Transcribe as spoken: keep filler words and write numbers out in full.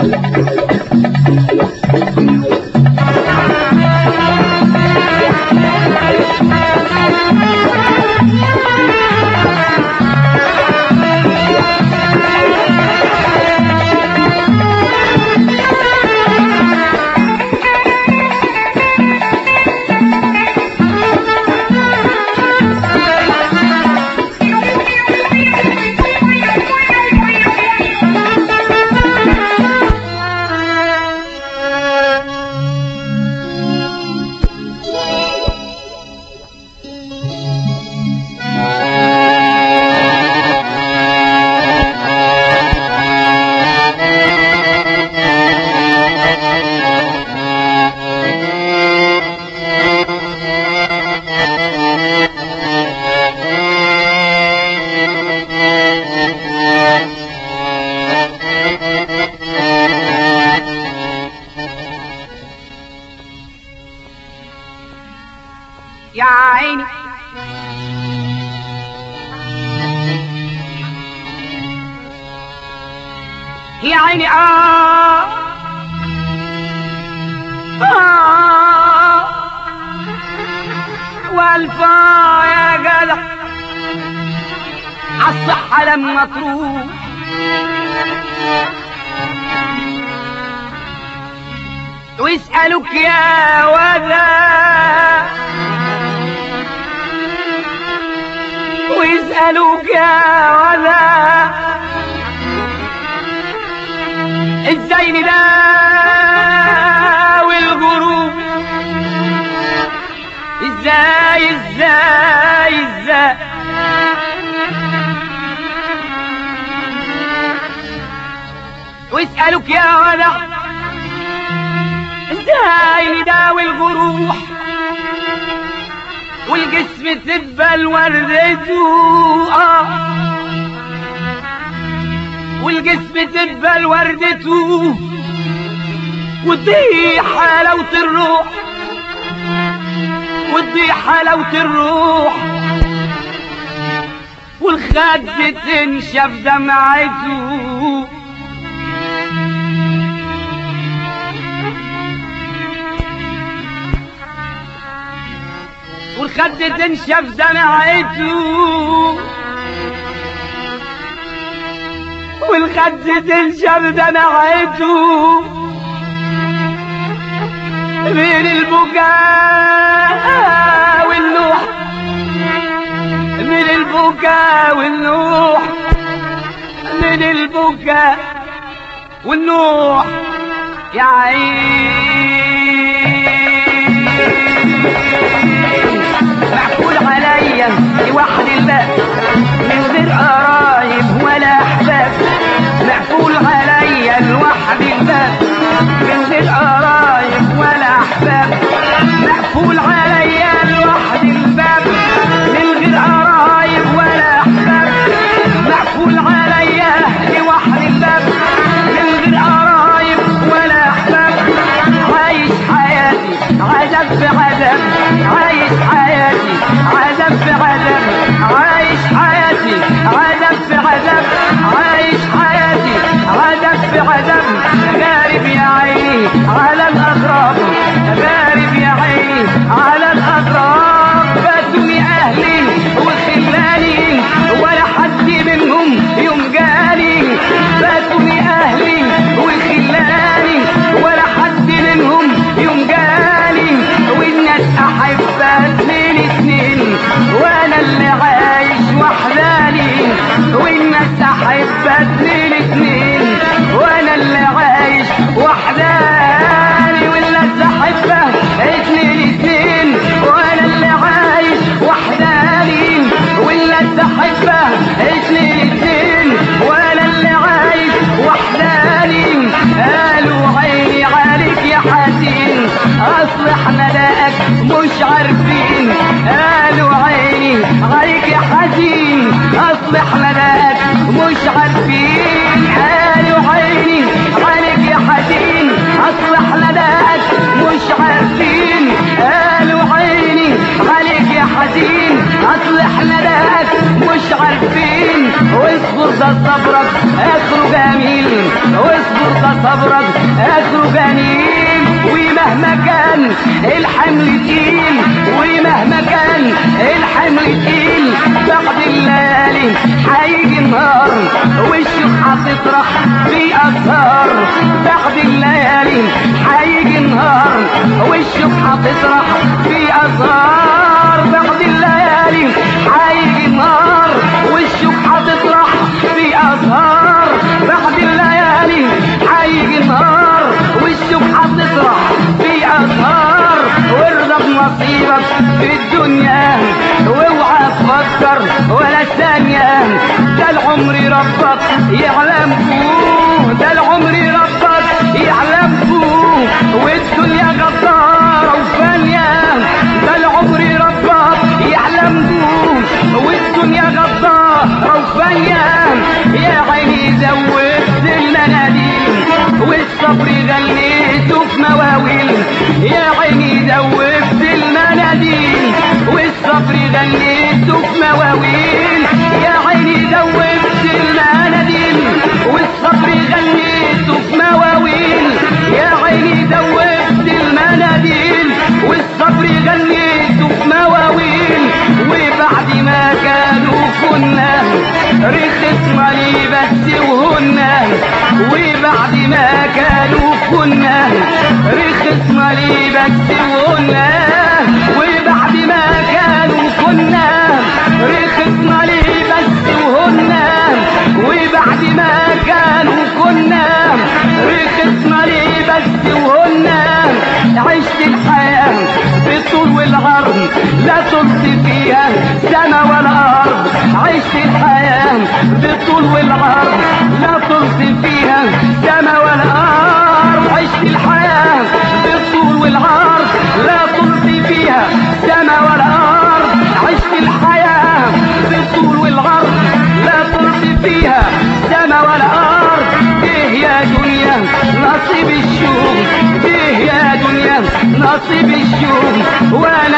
يا عيني يا عيني آه آه والفا يا جدع عالصحة لما تروح ويسألوك يا وذا ويسألوك يا وذا ازاي نداوي الغروب ازاي ازاي ازاي ويسألوك يا وذا ازاي نداوي الجروح والجسم تدبل وردته اه والجسم تدبل وردته وتضيع حلاوة الروح وتضيع حلاوة الروح والخد تنشف دمعته والخد تنشف دمعته والخد تنشف دمعته من البكاء والنوح من البكاء والنوح من البكاء والنوح يا عين معقول عليا لوحد الله من غير قرايب ولا احباب معقول عليا لوحد الله من غير قرايب ولا احباب معقول عليا لوحد الباب من غير قرايب ولا احباب معقول عليا لوحد الباب من غير قرايب ولا احباب عايش حياتي عذاب في عذاب عايش حياتي عذاب في عذاب عايش حياتي عذاب في عذاب عايش حياتي عذاب في عذاب غارب يا عيني على الأغراب غارب يا عيني على الأغراب فاتوني أهلي وخلاني ولا حد منهم يوم جاني فاتوني أهلي وخلاني ولا حد منهم يوم جاني والناس أحبات من اتنين وانا اللي عايش وحداني والناس أحبات من اتنين وانا اللي عايش وحداني والناس أحبة اتنين اتنين وانا اللي عايش وحداني والناس أحبة اتنين اتنين وانا اللي عايش وحداني قالوا عيني عليك يا حزين اصل احنا لاقك مش عارفين قالوا عيني عليك يا حزين اصل احنا لاقك مش عارفين قالوا عيني عليك يا حزين اصل احنا لاقك مش عارفين قالوا عيني عليك يا حزين اصل احنا لاقك مش عارفين واصبر ده صبرك اخره جميل، واصبر ده صبرك اخره جميل. ومهما كان الحمل تقيل، ومهما كان الحمل تقيل، بعد الليالي هيجي النهار والشوق هتطرح في ازهار. بعد الليالي هيجي النهار والشوق هتطرح في ازهار. بعد الليالي هيجي النهار والشوق هتطرح في ازهار. بعد الليالي هيجي النهار والشوق هتطرح في ازهار. وارضى بنصيبك في الدنيا واوعى تفكر ولا ثانية، ده العمر ربك يعلم فوق، ده العمر ربك يعلم فوق، والدنيا غدارة وفانية. ده العمر ربك يعلم فوق والدنيا غدارة وفانية. يا عيني زودت المناديل والصبر غنيته في مواويل. يا عيني زودت المناديل والصبر غنيته في مواويل. يا عيني زودت المناديل والصبر غنيته في مواويل. يا عيني زودت المناديل والصبر غنيته في مواويل. وبعد ما كانوا كنا رخص مالي بس وهنا، وبعد ما كانوا كنا رخص مالي بس وهنا، وبعد ما كانوا كنا رخص مالي بس وهنا، وبعد ما كانوا كنا رخص مالي بس وهنا. عشت الحياة بالطول والعرض لا طلت فيها سما ولا أرض. عشت الحياة بالطول والعرض لا طلت فيها سما ولا أرض. عشت الحياة بالطول والعرض لا طلت فيها سما ولا أرض. عشت الحياة بالطول والعرض لا طلت فيها سما ولا أرض. إيه يا دنيا نصيب الشوق، إيه يا دنيا نصيب الشوق.